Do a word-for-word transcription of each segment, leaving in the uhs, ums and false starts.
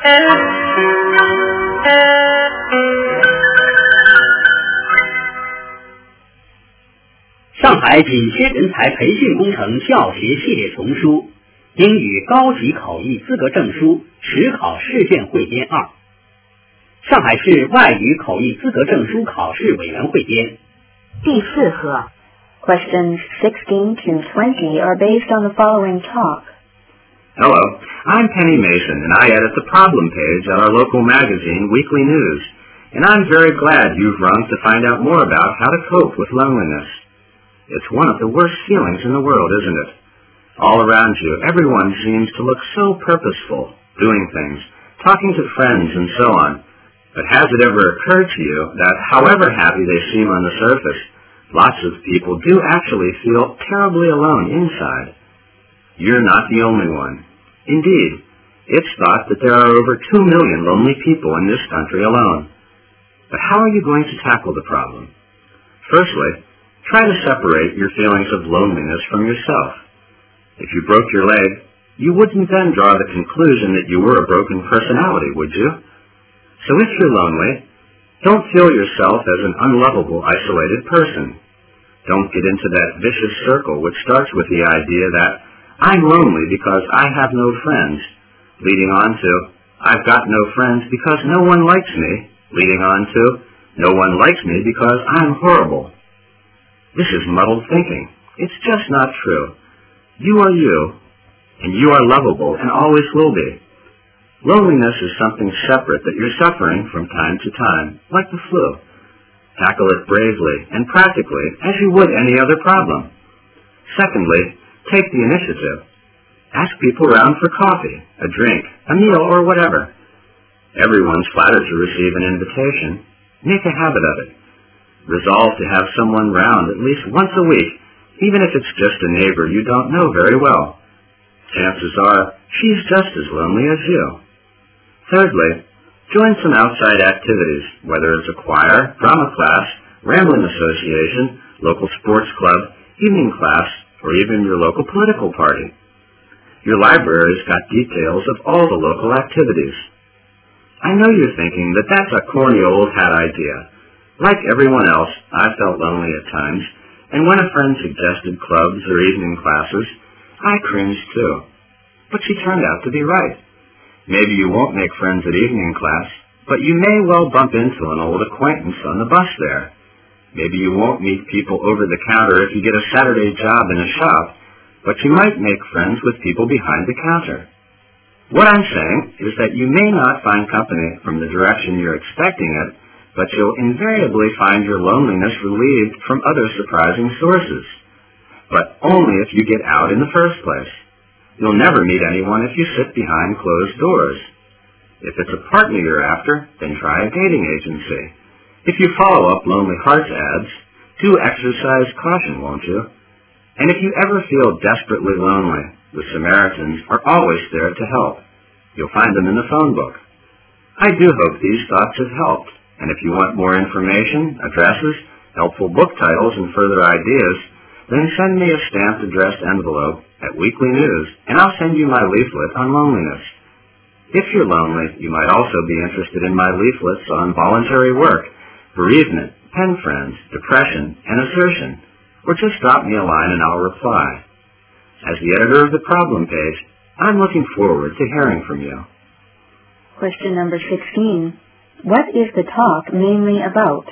上海紧缺人才培训工程教学系列丛书，英语高级口译资格证书实考试卷汇编二，上海市外语口译资格证书考试委员会编。 第四课 Questions sixteen to twenty are based on the following talk. Hello, I'm Penny Mason, and I edit the problem page at our local magazine, Weekly News, and I'm very glad you've rung to find out more about how to cope with loneliness. It's one of the worst feelings in the world, isn't it? All around you, everyone seems to look so purposeful, doing things, talking to friends, and so on. But has it ever occurred to you that however happy they seem on the surface, lots of people do actually feel terribly alone inside? You're not the only one. Indeed, it's thought that there are over two million lonely people in this country alone. But how are you going to tackle the problem? Firstly, try to separate your feelings of loneliness from yourself. If you broke your leg, you wouldn't then draw the conclusion that you were a broken personality, would you? So if you're lonely, don't feel yourself as an unlovable, isolated person. Don't get into that vicious circle which starts with the idea that I'm lonely because I have no friends, leading on to I've got no friends because no one likes me, leading on to no one likes me because I'm horrible. This is muddled thinking. It's just not true. You are you, and you are lovable and always will be. Loneliness is something separate that you're suffering from time to time, like the flu. Tackle it bravely and practically as you would any other problem. Secondly, take the initiative. Ask people around for coffee, a drink, a meal, or whatever. Everyone's flattered to receive an invitation. Make a habit of it. Resolve to have someone round at least once a week, even if it's just a neighbor you don't know very well. Chances are she's just as lonely as you. Thirdly, join some outside activities, whether it's a choir, drama class, rambling association, local sports club, evening class, or even your local political party. Your library's got details of all the local activities. I know you're thinking that that's a corny old hat idea. Like everyone else, I felt lonely at times, and when a friend suggested clubs or evening classes, I cringed too. But she turned out to be right. Maybe you won't make friends at evening class, but you may well bump into an old acquaintance on the bus there. Maybe you won't meet people over the counter if you get a Saturday job in a shop, but you might make friends with people behind the counter. What I'm saying is that you may not find company from the direction you're expecting it, but you'll invariably find your loneliness relieved from other surprising sources. But only if you get out in the first place. You'll never meet anyone if you sit behind closed doors. If it's a partner you're after, then try a dating agency. If you follow up Lonely Hearts ads, do exercise caution, won't you? And if you ever feel desperately lonely, the Samaritans are always there to help. You'll find them in the phone book. I do hope these thoughts have helped. And if you want more information, addresses, helpful book titles, and further ideas, then send me a stamped addressed envelope at Weekly News, and I'll send you my leaflet on loneliness. If you're lonely, you might also be interested in my leaflets on voluntary work, bereavement, pen friends, depression, and assertion, or just drop me a line and I'll reply. As the editor of the problem page, I'm looking forward to hearing from you. Question number sixteen. What is the talk mainly about?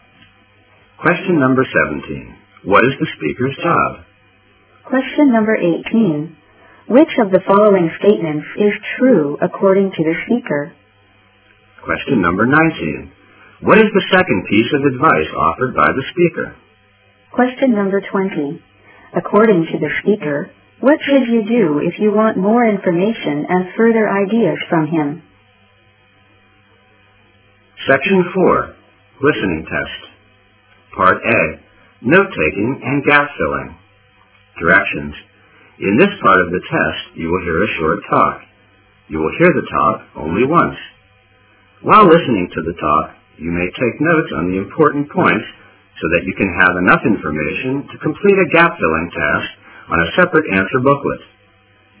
Question number seventeen. What is the speaker's job? Question number eighteen. Which of the following statements is true according to the speaker? Question number nineteen. What is the second piece of advice offered by the speaker? Question number twenty. According to the speaker, what should you do if you want more information and further ideas from him? Section four. Listening Test. Part A. Note-taking and gap-filling. Directions. In this part of the test, you will hear a short talk. You will hear the talk only once. While listening to the talk, you may take notes on the important points so that you can have enough information to complete a gap-filling task on a separate answer booklet.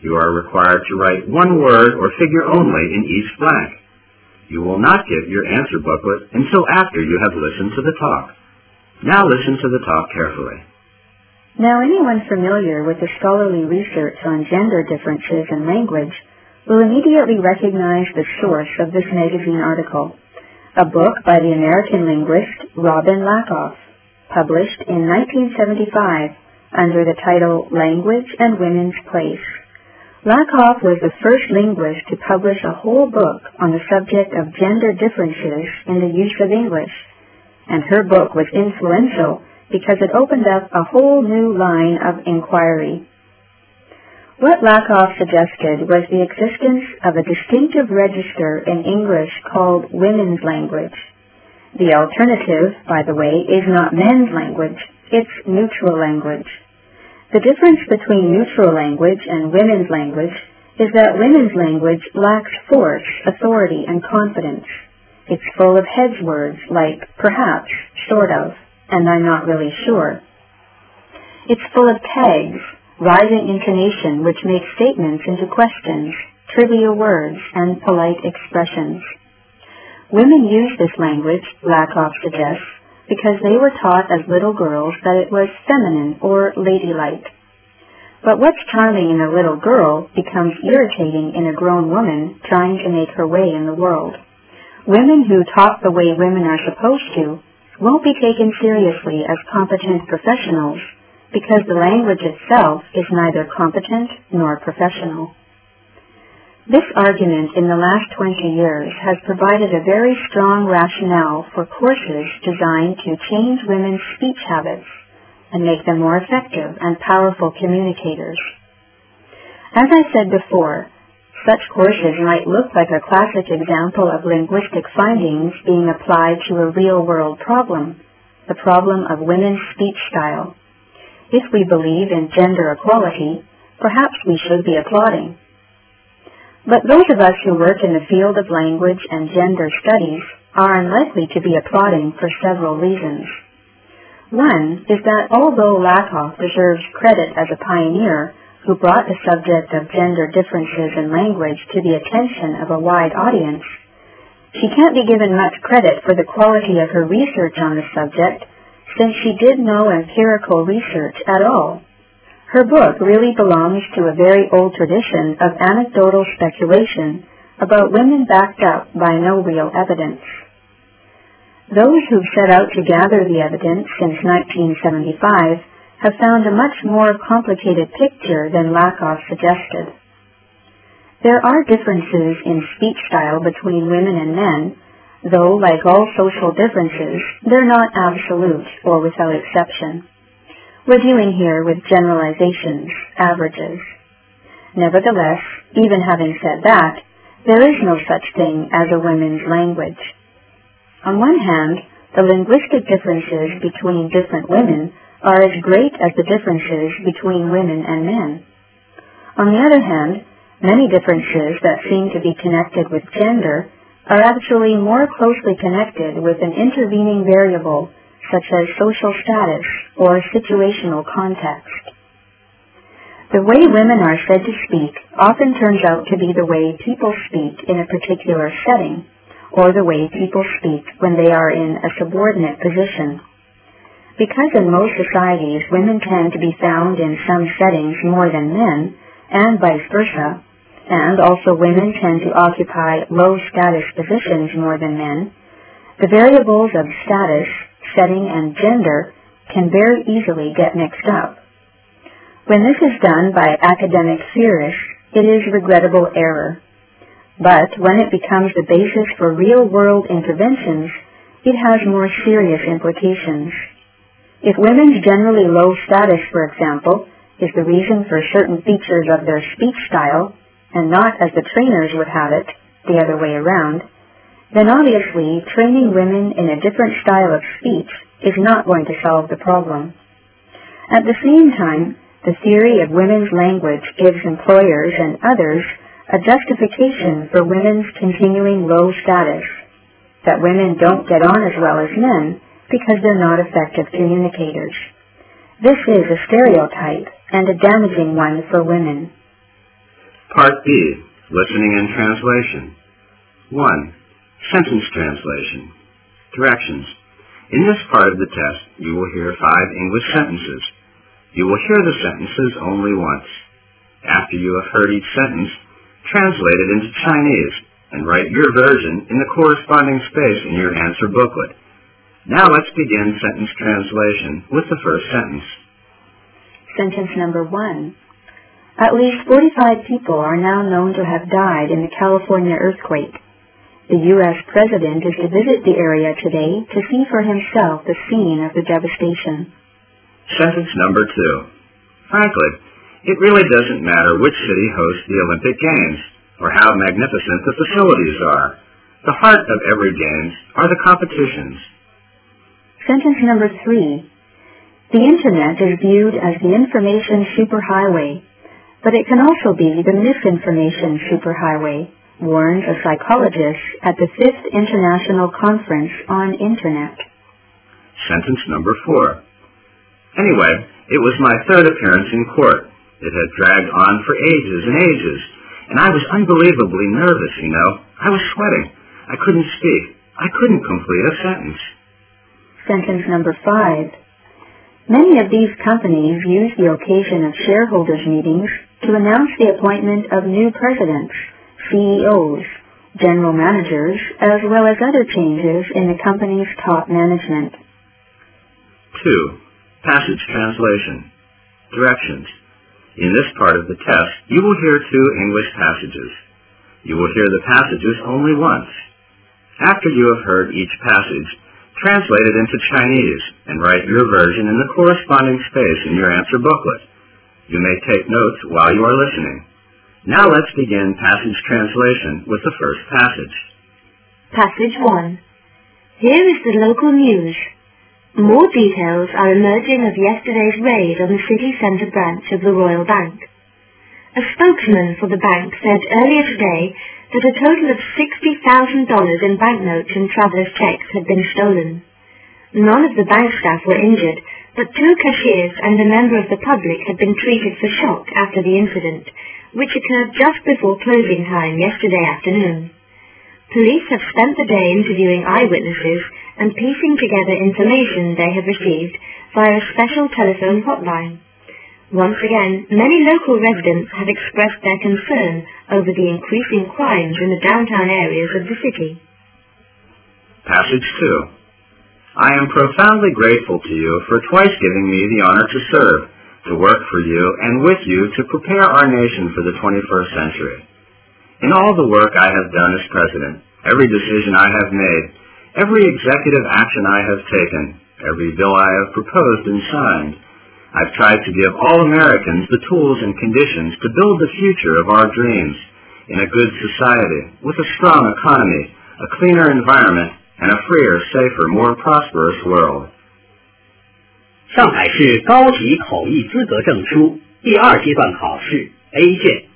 You are required to write one word or figure only in each blank. You will not get your answer booklet until after you have listened to the talk. Now listen to the talk carefully. Now, anyone familiar with the scholarly research on gender differences in language will immediately recognize the source of this magazine article, a book by the American linguist Robin Lakoff, published in nineteen seventy-five under the title Language and Women's Place. Lakoff was the first linguist to publish a whole book on the subject of gender differences in the use of English, and her book was influential because it opened up a whole new line of inquiry. What Lakoff suggested was the existence of a distinctive register in English called women's language. The alternative, by the way, is not men's language, it's neutral language. The difference between neutral language and women's language is that women's language lacks force, authority, and confidence. It's full of hedge words like perhaps, sort of, and I'm not really sure. It's full of tags, rising intonation which makes statements into questions, trivial words, and polite expressions. Women use this language, Lakoff suggests, because they were taught as little girls that it was feminine or ladylike. But what's charming in a little girl becomes irritating in a grown woman trying to make her way in the world. Women who talk the way women are supposed to won't be taken seriously as competent professionals because the language itself is neither competent nor professional. This argument in the last twenty years has provided a very strong rationale for courses designed to change women's speech habits and make them more effective and powerful communicators. As I said before, such courses might look like a classic example of linguistic findings being applied to a real-world problem, the problem of women's speech style. If we believe in gender equality, perhaps we should be applauding. But those of us who work in the field of language and gender studies are unlikely to be applauding for several reasons. One is that although Lakoff deserves credit as a pioneer who brought the subject of gender differences in language to the attention of a wide audience, she can't be given much credit for the quality of her research on the subject, since she did no empirical research at all. Her book really belongs to a very old tradition of anecdotal speculation about women backed up by no real evidence. Those who've set out to gather the evidence since nineteen seventy-five have found a much more complicated picture than Lakoff suggested. There are differences in speech style between women and men, though, like all social differences, they're not absolute or without exception. We're dealing here with generalizations, averages. Nevertheless, even having said that, there is no such thing as a women's language. On one hand, the linguistic differences between different women are as great as the differences between women and men. On the other hand, many differences that seem to be connected with gender are actually more closely connected with an intervening variable such as social status or situational context. The way women are said to speak often turns out to be the way people speak in a particular setting, or the way people speak when they are in a subordinate position. Because in most societies women tend to be found in some settings more than men, and vice versa, and also women tend to occupy low-status positions more than men, the variables of status, setting, and gender can very easily get mixed up. When this is done by academic theorists, it is regrettable error. But when it becomes the basis for real-world interventions, it has more serious implications. If women's generally low status, for example, is the reason for certain features of their speech style, and not as the trainers would have it, the other way around, then obviously training women in a different style of speech is not going to solve the problem. At the same time, the theory of women's language gives employers and others a justification for women's continuing low status, that women don't get on as well as men because they're not effective communicators. This is a stereotype and a damaging one for women. Part B, Listening and Translation. one. Sentence Translation. Directions. In this part of the test, you will hear five English sentences. You will hear the sentences only once. After you have heard each sentence, translate it into Chinese and write your version in the corresponding space in your answer booklet. Now let's begin sentence translation with the first sentence. Sentence number one. At least forty-five people are now known to have died in the California earthquake. The U S President is to visit the area today to see for himself the scene of the devastation. Sentence number two. Frankly, it really doesn't matter which city hosts the Olympic Games or how magnificent the facilities are. The heart of every Games are the competitions. Sentence number three. The Internet is viewed as the information superhighway, but it can also be the misinformation superhighway, warned a psychologist at the fifth International Conference on Internet. Sentence number four. Anyway, it was my third appearance in court. It had dragged on for ages and ages, and I was unbelievably nervous, you know. I was sweating. I couldn't speak. I couldn't complete a sentence. Sentence number five. Many of these companies use the occasion of shareholders' meetings to announce the appointment of new presidents, C E Os, general managers, as well as other changes in the company's top management. two. Passage translation. Directions. In this part of the test, you will hear two English passages. You will hear the passages only once. After you have heard each passage, translate it into Chinese and write your version in the corresponding space in your answer booklet. You may take notes while you are listening. Now let's begin passage translation with the first passage. Passage one. Here is the local news. More details are emerging of yesterday's raid on the city centre branch of the Royal Bank. A spokesman for the bank said earlier today that a total of sixty thousand dollars in banknotes and traveller's checks had been stolen. None of the bank staff were injured, but two cashiers and a member of the public had been treated for shock after the incident, which occurred just before closing time yesterday afternoon. Police have spent the day interviewing eyewitnesses and piecing together information they have received via a special telephone hotline. Once again, many local residents have expressed their concern over the increasing crimes in the downtown areas of the city. Passage two. I am profoundly grateful to you for twice giving me the honor to serve, to work for you and with you to prepare our nation for the twenty-first century. In all the work I have done as president, every decision I have made, every executive action I have taken, every bill I have proposed and signed, I've tried to give all Americans the tools and conditions to build the future of our dreams in a good society, with a strong economy, a cleaner environment, and a freer, safer, more prosperous world. 上海市高级口译资格证书第二阶段考试 A 卷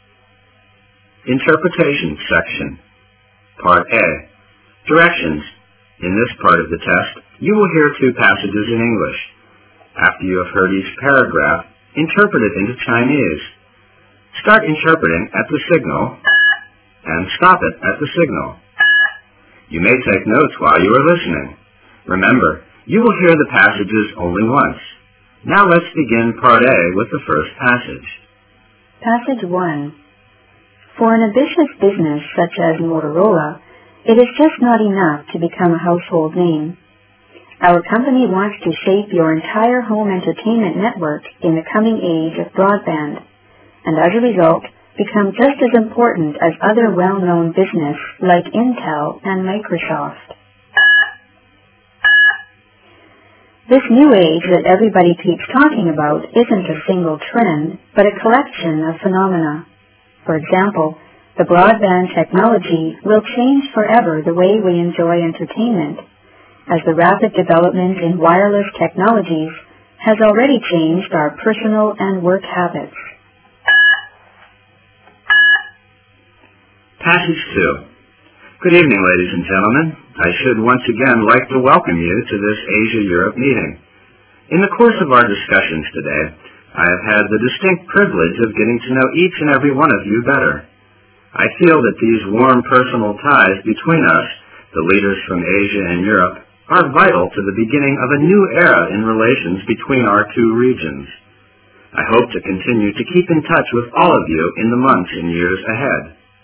Interpretation section. Part A. Directions. In this part of the test, you will hear two passages in English. After you have heard each paragraph, interpret it into Chinese. Start interpreting at the signal and stop it at the signal. You may take notes while you are listening. Remember, you will hear the passages only once. Now let's begin Part A with the first passage. Passage one. For an ambitious business such as Motorola, it is just not enough to become a household name. Our company wants to shape your entire home entertainment network in the coming age of broadband, and as a result, become just as important as other well-known business like Intel and Microsoft. This new age that everybody keeps talking about isn't a single trend, but a collection of phenomena. For example, the broadband technology will change forever the way we enjoy entertainment, as the rapid development in wireless technologies has already changed our personal and work habits. Passage two. Good evening, ladies and gentlemen. I should once again like to welcome you to this Asia-Europe meeting. In the course of our discussions today, I have had the distinct privilege of getting to know each and every one of you better. I feel that these warm personal ties between us, the leaders from Asia and Europe, are vital to the beginning of a new era in relations between our two regions. I hope to continue to keep in touch with all of you in the months and years ahead.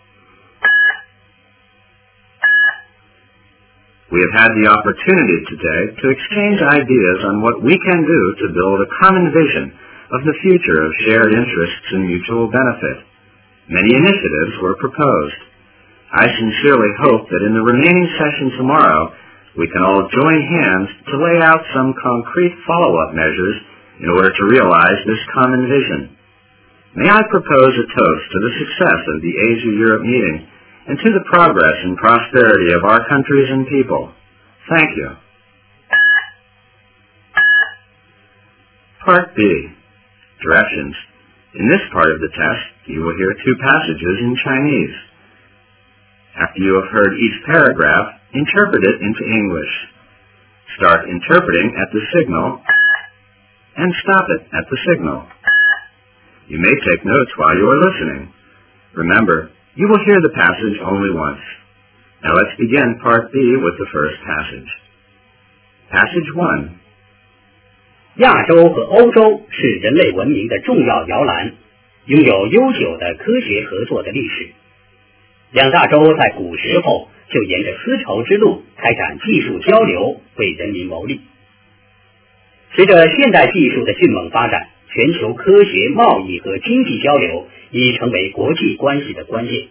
We have had the opportunity today to exchange ideas on what we can do to build a common vision of the future of shared interests and mutual benefit. Many initiatives were proposed. I sincerely hope that in the remaining session tomorrow, we can all join hands to lay out some concrete follow-up measures in order to realize this common vision. May I propose a toast to the success of the Asia-Europe meeting and to the progress and prosperity of our countries and people. Thank you. Part B. Directions. In this part of the test, you will hear two passages in Chinese. After you have heard each paragraph, interpret it into English. Start interpreting at the signal and stop it at the signal. You may take notes while you are listening. Remember, you will hear the passage only once. Now let's begin Part B with the first passage. Passage one. 亚洲和欧洲是人类文明的重要摇篮，拥有悠久的科学合作的历史。两大洲在古时候就沿着丝绸之路开展技术交流，为人民谋利。随着现代技术的迅猛发展，全球科学、贸易和经济交流已成为国际关系的关键。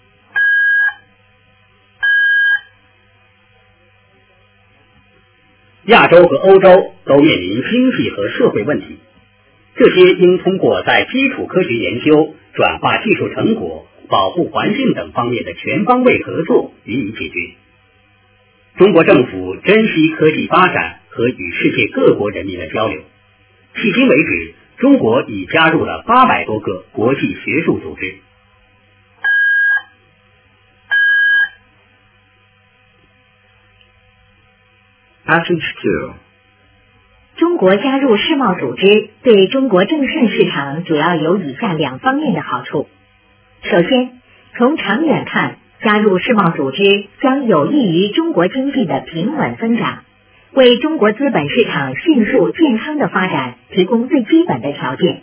亚洲和欧洲都面临经济和社会问题，这些应通过在基础科学研究、转化技术成果、保护环境等方面的全方位合作予以解决。中国政府珍惜科技发展和与世界各国人民的交流。迄今为止，中国已加入了八百多个国际学术组织。 Passage two. 中国加入世贸组织对中国证券市场主要有以下两方面的好处。首先，从长远看，加入世贸组织将有利于中国经济的平稳增长，为中国资本市场迅速健康的发展提供最基本的条件。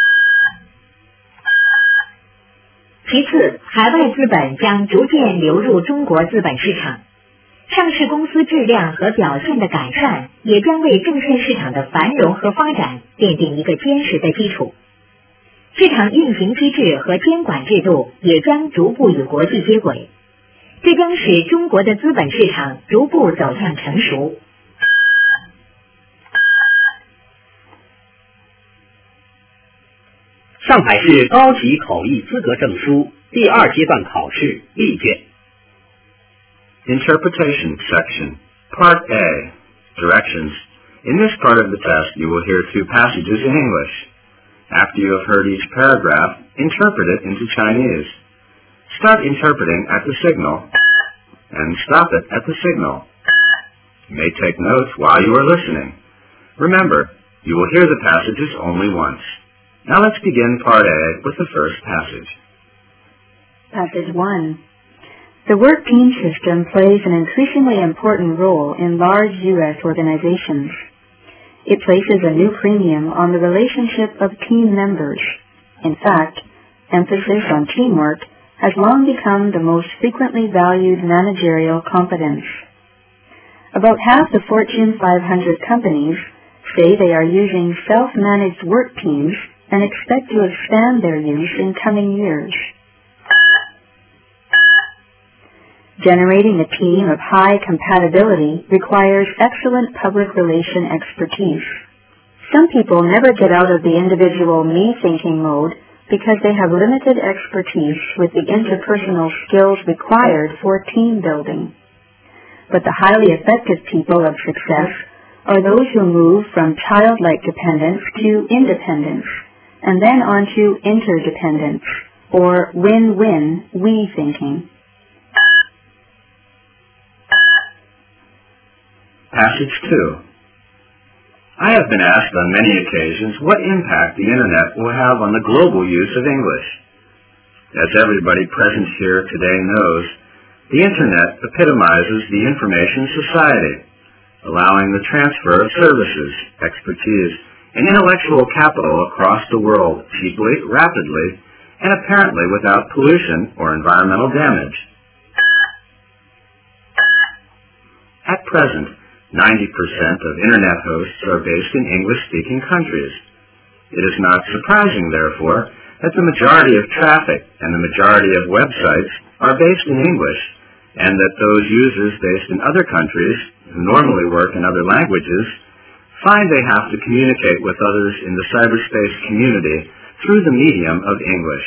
其次，海外资本将逐渐流入中国资本市场。上市公司质量和表现的改善，也将为证券市场的繁荣和发展奠定一个坚实的基础。市场运行机制和监管制度也将逐步与国际接轨，这将使中国的资本市场逐步走向成熟。 上海市高级口译资格证书第二阶段考试例卷。 Interpretation section. Part A. Directions. In this part of the test, you will hear two passages in English. After you have heard each paragraph, interpret it into Chinese. Start interpreting at the signal, and stop it at the signal. You may take notes while you are listening. Remember, you will hear the passages only once. Now let's begin Part A with the first passage. Passage one. The work team system plays an increasingly important role in large U S organizations. It places a new premium on the relationship of team members. In fact, emphasis on teamwork has long become the most frequently valued managerial competence. About half the Fortune five hundred companies say they are using self-managed work teams and expect to expand their use in coming years. Generating a team of high compatibility requires excellent public relation expertise. Some people never get out of the individual me-thinking mode because they have limited expertise with the interpersonal skills required for team building. But the highly effective people of success are those who move from childlike dependence to independence, and then on to interdependence, or win-win we thinking. Passage two. I have been asked on many occasions what impact the Internet will have on the global use of English. As everybody present here today knows, the Internet epitomizes the information society, allowing the transfer of services, expertise, and intellectual capital across the world cheaply, rapidly, and apparently without pollution or environmental damage. At present, ninety percent of Internet hosts are based in English-speaking countries. It is not surprising, therefore, that the majority of traffic and the majority of websites are based in English, and that those users based in other countries, who normally work in other languages, find they have to communicate with others in the cyberspace community through the medium of English.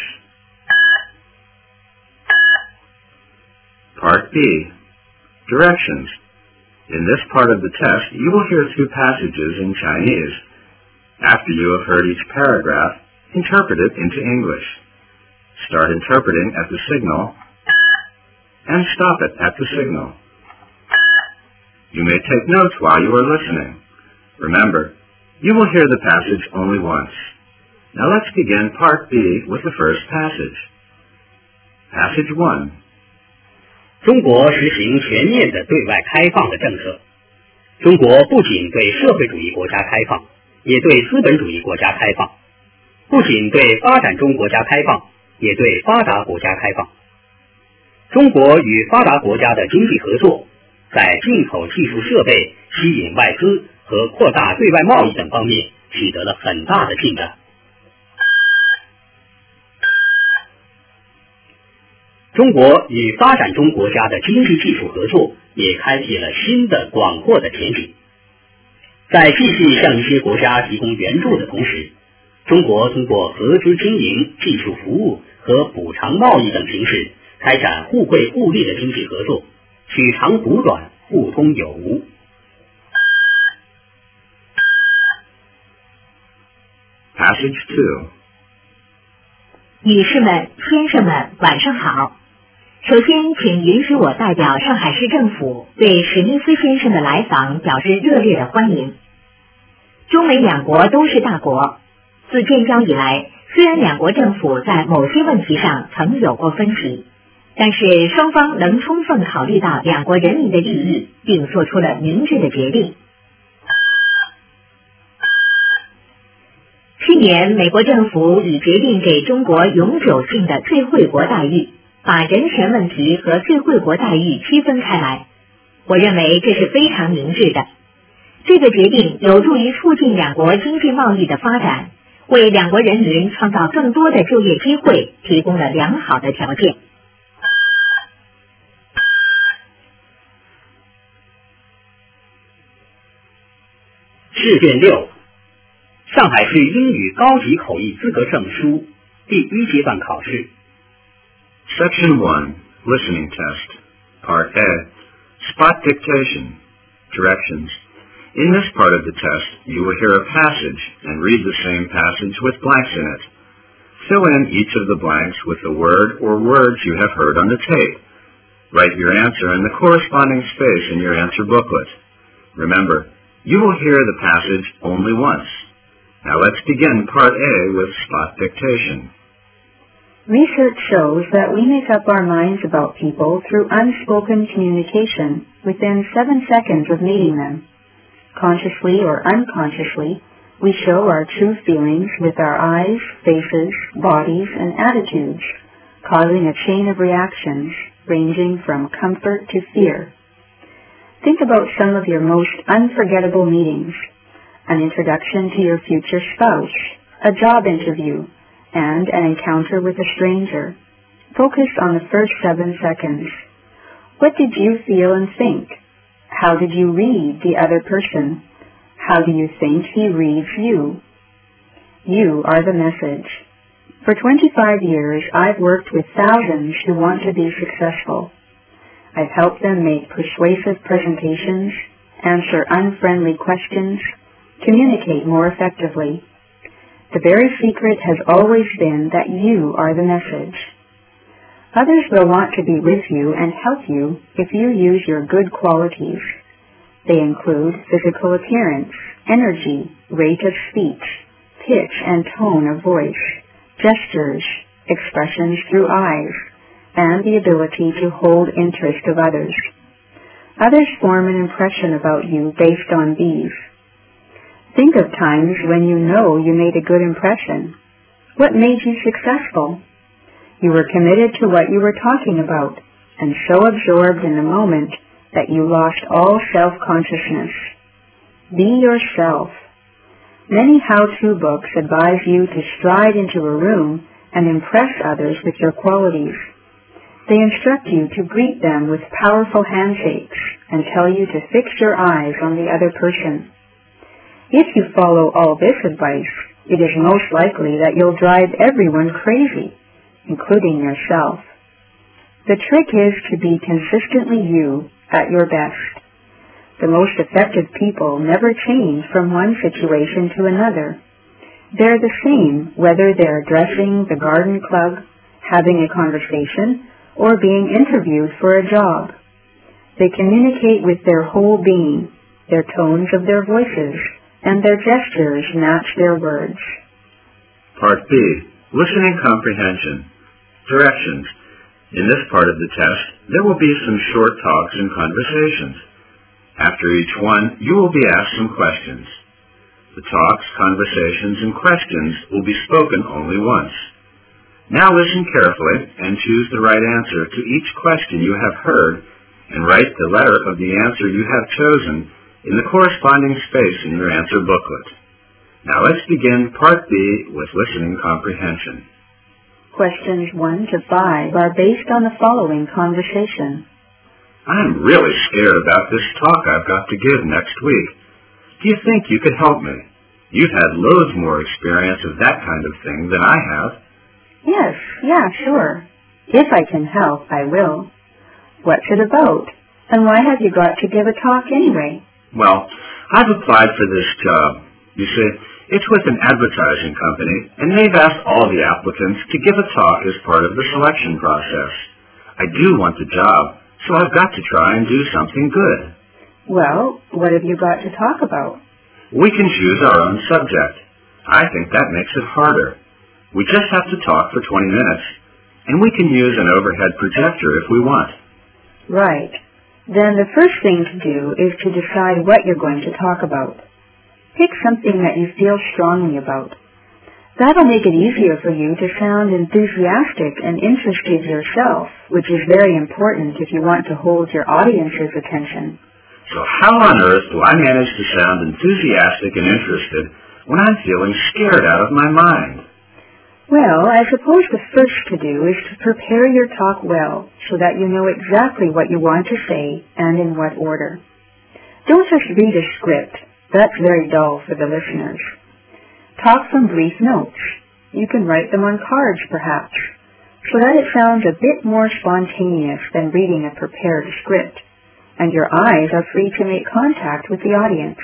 Part B. Directions. In this part of the test, you will hear two passages in Chinese. After you have heard each paragraph, interpret it into English. Start interpreting at the signal, and stop it at the signal. You may take notes while you are listening. Remember, you will hear the passage only once. Now let's begin Part B with the first passage. Passage one. 中国实行全面的对外开放的政策。中国不仅对社会主义国家开放，也对资本主义国家开放；不仅对发展中国家开放，也对发达国家开放。中国与发达国家的经济合作，在进口技术设备、吸引外资和扩大对外贸易等方面取得了很大的进展。中国与发展中国家的经济技术合作也开辟了新的广阔的前景。在继续向一些国家提供援助的同时，中国通过合资经营、技术服务和补偿贸易等形式开展互惠互利的经济合作，取长补短，互通有无。 Passage two. 女士们、先生们，晚上好。首先，请允许我代表上海市政府对史密斯先生的来访表示热烈的欢迎。中美两国都是大国，自建交以来，虽然两国政府在某些问题上曾有过分歧，但是双方能充分考虑到两国人民的利益，并做出了明智的决定。去年，美国政府已决定给中国永久性的最惠国待遇，把人权问题和最惠国待遇区分开来。我认为这是非常明智的。这个决定有助于促进两国经济贸易的发展，为两国人民创造更多的就业机会提供了良好的条件。 试卷六，上海市英语高级口译资格证书第一阶段考试。 Section one, Listening Test. Part A, Spot Dictation. Directions. In this part of the test, you will hear a passage and read the same passage with blanks in it. Fill in each of the blanks with the word or words you have heard on the tape. Write your answer in the corresponding space in your answer booklet. Remember, you will hear the passage only once. Now let's begin Part A with spot dictation. Research shows that we make up our minds about people through unspoken communication within seven seconds of meeting them. Consciously or unconsciously, we show our true feelings with our eyes, faces, bodies, and attitudes, causing a chain of reactions ranging from comfort to fear. Think about some of your most unforgettable meetings: an introduction to your future spouse, a job interview, and an encounter with a stranger. Focus on the first seven seconds. What did you feel and think? How did you read the other person? How do you think he reads you? You are the message. For twenty-five years, I've worked with thousands who want to be successful. I've helped them make persuasive presentations, answer unfriendly questions, communicate more effectively. The very secret has always been that you are the message. Others will want to be with you and help you if you use your good qualities. They include physical appearance, energy, rate of speech, pitch and tone of voice, gestures, expressions through eyes, and the ability to hold interest of others. Others form an impression about you based on these. Think of times when you know you made a good impression. What made you successful? You were committed to what you were talking about, and so absorbed in the moment that you lost all self-consciousness. Be yourself. Many how-to books advise you to stride into a room and impress others with your qualities. They instruct you to greet them with powerful handshakes and tell you to fix your eyes on the other person. If you follow all this advice, it is most likely that you'll drive everyone crazy, including yourself. The trick is to be consistently you at your best. The most effective people never change from one situation to another. They're the same whether they're addressing the garden club, having a conversation, or being interviewed for a job. They communicate with their whole being. Their tones of their voices and their gestures match their words. Part B. Listening Comprehension. Directions. In this part of the test, there will be some short talks and conversations. After each one, you will be asked some questions. The talks, conversations, and questions will be spoken only once. Now listen carefully and choose the right answer to each question you have heard and write the letter of the answer you have chosen in the corresponding space in your answer booklet. Now let's begin Part B with listening comprehension. Questions one to five are based on the following conversation. I'm really scared about this talk I've got to give next week. Do you think you could help me? You've had loads more experience of that kind of thing than I have. Yes, yeah, sure. If I can help, I will. What's it about? And why have you got to give a talk anyway? Well, I've applied for this job. You see, it's with an advertising company, and they've asked all the applicants to give a talk as part of the selection process. I do want the job, so I've got to try and do something good. Well, what have you got to talk about? We can choose our own subject. I think that makes it harder. We just have to talk for twenty minutes, and we can use an overhead projector if we want. Right. Then the first thing to do is to decide what you're going to talk about. Pick something that you feel strongly about. That'll make it easier for you to sound enthusiastic and interested yourself, which is very important if you want to hold your audience's attention. So how on earth do I manage to sound enthusiastic and interested when I'm feeling scared out of my mind? Well, I suppose the first to do is to prepare your talk well so that you know exactly what you want to say and in what order. Don't just read a script. That's very dull for the listeners. Talk from brief notes. You can write them on cards, perhaps, so that it sounds a bit more spontaneous than reading a prepared script, and your eyes are free to make contact with the audience.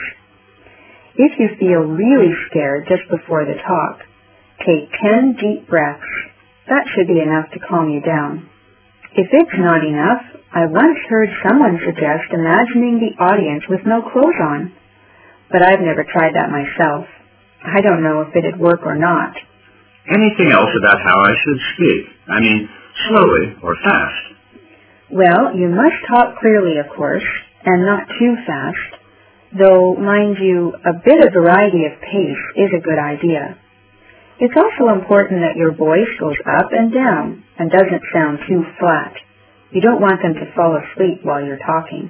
If you feel really scared just before the talk, take ten deep breaths. That should be enough to calm you down. If it's not enough, I once heard someone suggest imagining the audience with no clothes on. But I've never tried that myself. I don't know if it'd work or not. Anything else about how I should speak? I mean, slowly or fast? Well, you must talk clearly, of course, and not too fast. Though, mind you, a bit of variety of pace is a good idea. It's also important that your voice goes up and down and doesn't sound too flat. You don't want them to fall asleep while you're talking.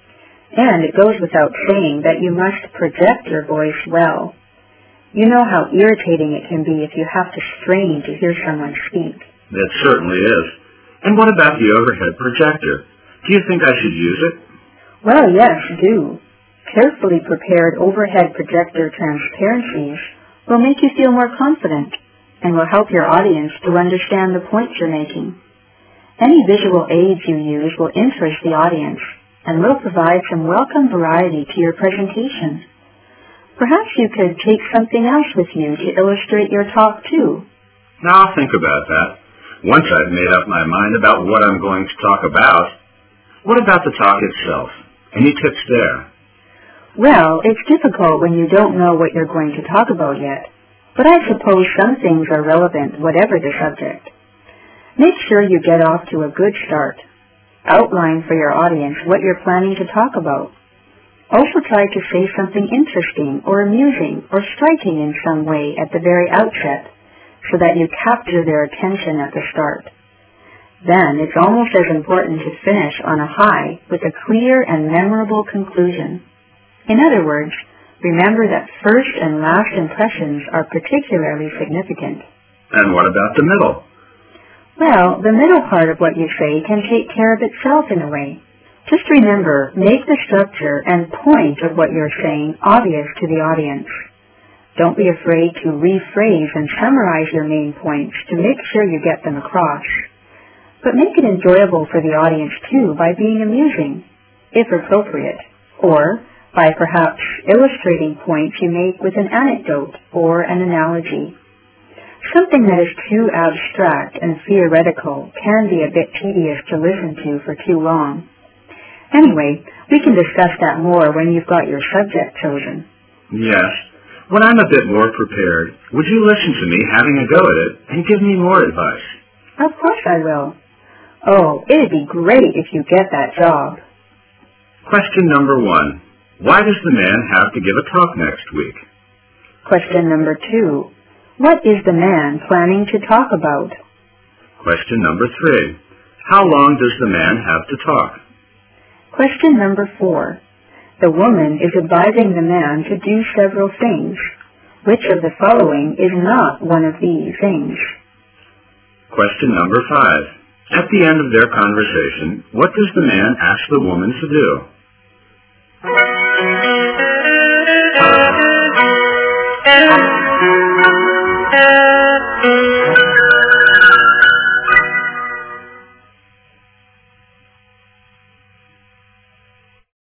And it goes without saying that you must project your voice well. You know how irritating it can be if you have to strain to hear someone speak. It certainly is. And what about the overhead projector? Do you think I should use it? Well, yes, do. Carefully prepared overhead projector transparencies will make you feel more confident and will help your audience to understand the points you're making. Any visual aids you use will interest the audience and will provide some welcome variety to your presentation. Perhaps you could take something else with you to illustrate your talk, too. Now I'll think about that. Once I've made up my mind about what I'm going to talk about. What about the talk itself? Any tips there? Well, it's difficult when you don't know what you're going to talk about yet, but I suppose some things are relevant whatever the subject. Make sure you get off to a good start. Outline for your audience what you're planning to talk about. Also try to say something interesting or amusing or striking in some way at the very outset so that you capture their attention at the start. Then it's almost as important to finish on a high with a clear and memorable conclusion. In other words, remember that first and last impressions are particularly significant. And what about the middle? Well, the middle part of what you say can take care of itself in a way. Just remember, make the structure and point of what you're saying obvious to the audience. Don't be afraid to rephrase and summarize your main points to make sure you get them across. But make it enjoyable for the audience too by being amusing, if appropriate, or by perhaps illustrating points you make with an anecdote or an analogy. Something that is too abstract and theoretical can be a bit tedious to listen to for too long. Anyway, we can discuss that more when you've got your subject chosen. Yes. When I'm a bit more prepared, would you listen to me having a go at it and give me more advice? Of course I will. Oh, it'd be great if you get that job. Question number one. Why does the man have to give a talk next week? Question number two. What is the man planning to talk about? Question number three. How long does the man have to talk? Question number four. The woman is advising the man to do several things. Which of the following is not one of these things? Question number five. At the end of their conversation, what does the man ask the woman to do? Thank you.